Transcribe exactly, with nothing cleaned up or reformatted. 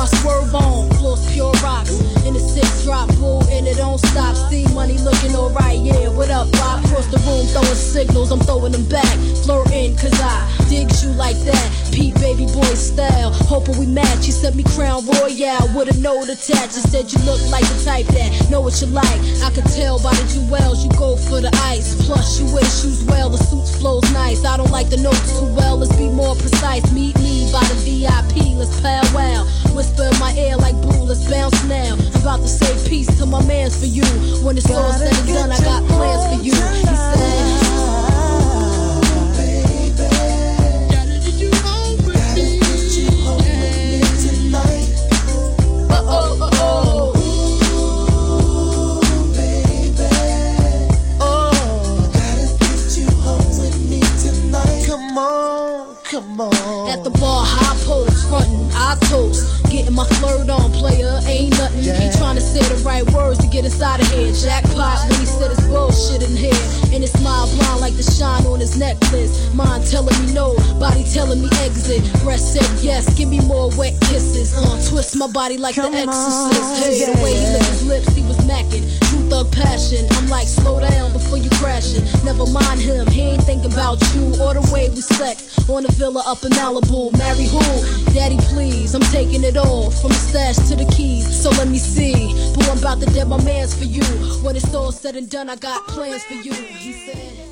I swerve on, floors pure rocks. In the six drop, bull, and it don't stop. See money looking alright, yeah, what up, Bob? Across the room, throwing signals, I'm throwing them back. Flirting, cause I digs you like that. Pete baby boy style, hoping we match. You sent me Crown Royale with a note attached. Instead you look like the type that know what you like. I could tell by the jewels, you go for the ice. Plus you wear shoes well, the suits flows nice. I don't like the notes too well, let's be more precise. Meet me by the V I P, let's powwow. Whisper in my ear like blue, let's bounce now. I'm about to say peace to my mans for you. When it's all said and done, I got plans for you. He said, Come on. At the bar, high post, frontin', I toast. Getting my flirt on, player, ain't nothing. Yeah. He trying to say the right words to get inside of here. Jackpot when he said his bullshit in here. And his smile blind like the shine on his necklace. Mind telling me no, body telling me exit. Breast said yes, give me more wet kisses. Uh, twist my body like Come the exorcist. On, hey, yeah. The way he licked his lips, he was macking. True thug passion, I'm like, slow down before you crashing. Never mind him, he ain't thinking about you or the way we sex. On the villa up in Malibu, marry who? Daddy please, I'm taking it all, from the stash to the keys, so let me see. Boo, I'm about to dead my mans for you. When it's all said and done, I got plans for you. He said